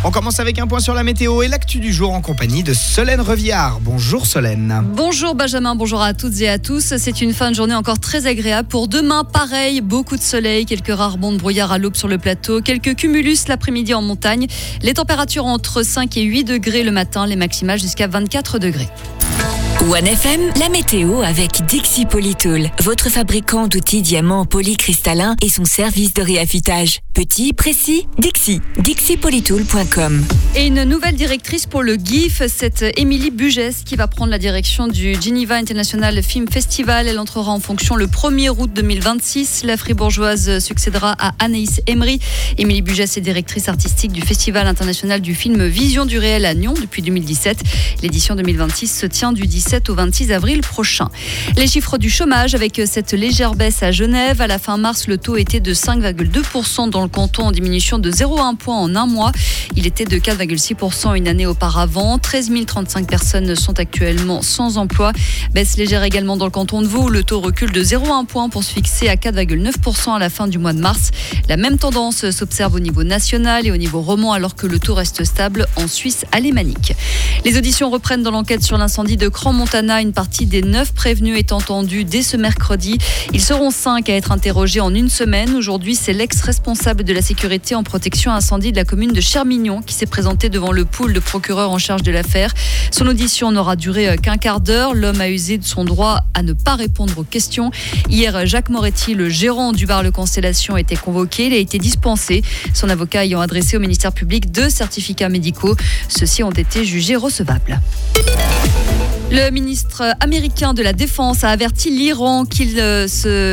On commence avec un point sur la météo et l'actu du jour en compagnie de Solène Reviard. Bonjour Solène. Bonjour Benjamin, bonjour à toutes et à tous. C'est une fin de journée encore très agréable. Pour demain, pareil, beaucoup de soleil, quelques rares bancs de brouillard à l'aube sur le plateau, quelques cumulus l'après-midi en montagne. Les températures entre 5 et 8 degrés le matin, les maximales jusqu'à 24 degrés. OneFM, la météo avec Dixie Polytool, votre fabricant d'outils diamants polycristallins et son service de réaffûtage. Petit, précis, Dixie. DixiePolytool.com. Et une nouvelle directrice pour le GIF, c'est Émilie Bugès qui va prendre la direction du Geneva International Film Festival. Elle entrera en fonction le 1er août 2026. La fribourgeoise succédera à Anaïs Emery. Émilie Bugès est directrice artistique du Festival international du film Vision du réel à Nyon depuis 2017. L'édition 2026 se tient du 17 au 26 avril prochain. Les chiffres du chômage avec cette légère baisse à Genève. À la fin mars, le taux était de 5,2% dans le canton, en diminution de 0,1 point en un mois. Il était de 4,6% une année auparavant. 13 035 personnes sont actuellement sans emploi. Baisse légère également dans le canton de Vaud, où le taux recule de 0,1 point pour se fixer à 4,9% à la fin du mois de mars. La même tendance s'observe au niveau national et au niveau romand, alors que le taux reste stable en Suisse alémanique. Les auditions reprennent dans l'enquête sur l'incendie de Crans-Montana. Une partie des 9 prévenus est entendue dès ce mercredi. Ils seront 5 à être interrogés en une semaine. Aujourd'hui, c'est l'ex-responsable de la sécurité en protection incendie de la commune de Chermignon qui s'est présenté devant le pool de procureurs en charge de l'affaire. Son audition n'aura duré qu'un quart d'heure. L'homme a usé de son droit à ne pas répondre aux questions. Hier, Jacques Moretti, le gérant du bar Le Constellation, était convoqué. Il a été dispensé, son avocat ayant adressé au ministère public 2 certificats médicaux. Ceux-ci ont été jugés recevables. Le ministre américain de la Défense a averti l'Iran qu'il ne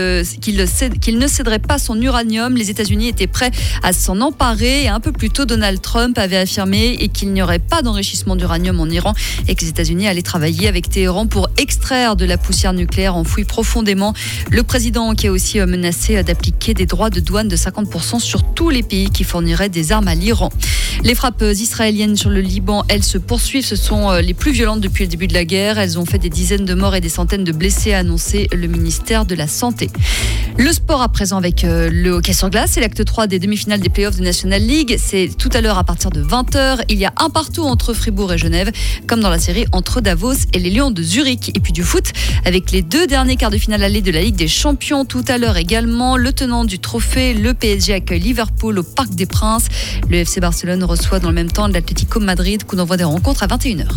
céderait pas son uranium. Les États-Unis étaient prêts à s'en emparer. Et un peu plus tôt, Donald Trump avait affirmé qu'il n'y aurait pas d'enrichissement d'uranium en Iran et que les États-Unis allaient travailler avec Téhéran pour extraire de la poussière nucléaire enfouie profondément. Le président qui a aussi menacé d'appliquer des droits de douane de 50% sur tous les pays qui fourniraient des armes à l'Iran. Les frappes israéliennes sur le Liban, elles se poursuivent. Ce sont les plus violentes depuis le début de la guerre. Elles ont fait des dizaines de morts et des centaines de blessés, a annoncé le ministère de la Santé. Le sport à présent avec le hockey sur glace. C'est l'acte 3 des demi-finales des playoffs de National League. C'est tout à l'heure à partir de 20h. Il y a un partout entre Fribourg et Genève, comme dans la série entre Davos et les Lions de Zurich. Et puis du foot avec les 2 derniers quarts de finale allés de la Ligue des Champions. Tout à l'heure également, le tenant du trophée, le PSG accueille Liverpool au Parc des Princes. Le FC Barcelone reçoit dans le même temps l'Atlético Madrid. Coup d'envoi des rencontres à 21h.